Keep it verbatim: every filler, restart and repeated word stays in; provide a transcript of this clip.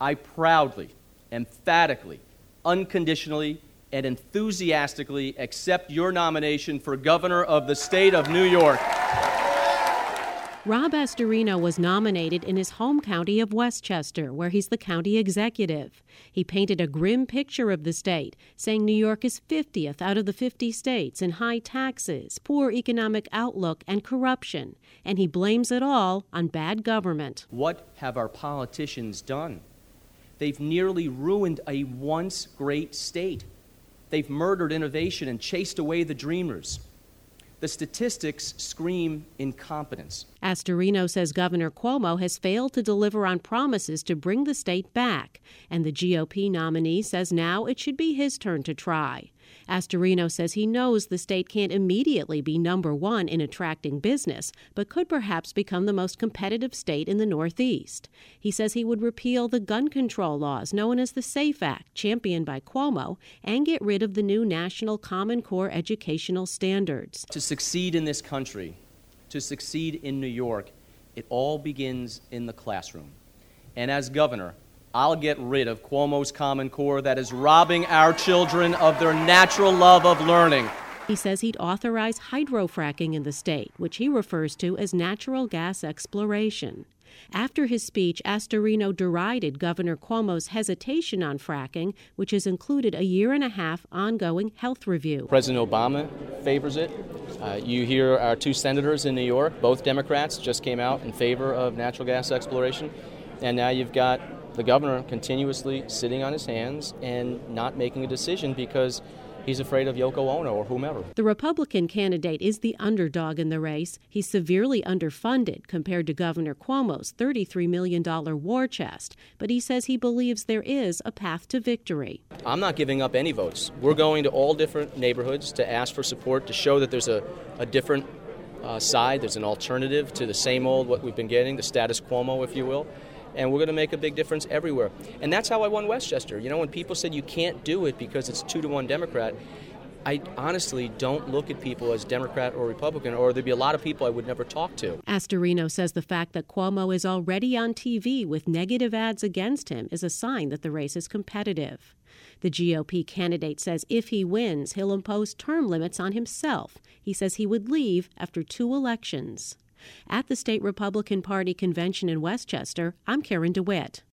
I proudly, emphatically, unconditionally, and enthusiastically accept your nomination for governor of the state of New York. Rob Astorino was nominated in his home county of Westchester, where he's the county executive. He painted a grim picture of the state, saying New York is fiftieth out of the fifty states in high taxes, poor economic outlook, and corruption. And he blames it all on bad government. What have our politicians done? They've nearly ruined a once great state. They've murdered innovation and chased away the dreamers. The statistics scream incompetence. Astorino says Governor Cuomo has failed to deliver on promises to bring the state back, and the G O P nominee says now it should be his turn to try. Astorino says he knows the state can't immediately be number one in attracting business, but could perhaps become the most competitive state in the Northeast. He says he would repeal the gun control laws known as the SAFE Act, championed by Cuomo, and get rid of the new National Common Core educational standards. To succeed in this country, to succeed in New York, it all begins in the classroom. And as governor, I'll get rid of Cuomo's Common Core that is robbing our children of their natural love of learning. He says he'd authorize hydrofracking in the state, which he refers to as natural gas exploration. After his speech, Astorino derided Governor Cuomo's hesitation on fracking, which has included a year and a half ongoing health review. President Obama favors it. Uh, you hear our two senators in New York, both Democrats, just came out in favor of natural gas exploration. And now you've got the governor continuously sitting on his hands and not making a decision because he's afraid of Yoko Ono or whomever. The Republican candidate is the underdog in the race. He's severely underfunded compared to Governor Cuomo's thirty-three million dollars war chest, but he says he believes there is a path to victory. I'm not giving up any votes. We're going to all different neighborhoods to ask for support, to show that there's a, a different uh, side, there's an alternative to the same old what we've been getting, the status Cuomo, if you will. And we're going to make a big difference everywhere. And that's how I won Westchester. You know, when people said you can't do it because it's two to one Democrat, I honestly don't look at people as Democrat or Republican, or there'd be a lot of people I would never talk to. Astorino says the fact that Cuomo is already on T V with negative ads against him is a sign that the race is competitive. The G O P candidate says if he wins, he'll impose term limits on himself. He says he would leave after two elections. At the state Republican Party convention in Westchester, I'm Karen DeWitt.